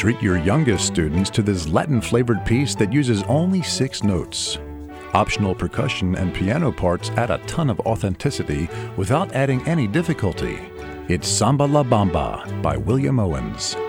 Treat your youngest students to this Latin-flavored piece that uses only 6 notes. Optional percussion and piano parts add a ton of authenticity without adding any difficulty. It's Samba La Bamba by William Owens.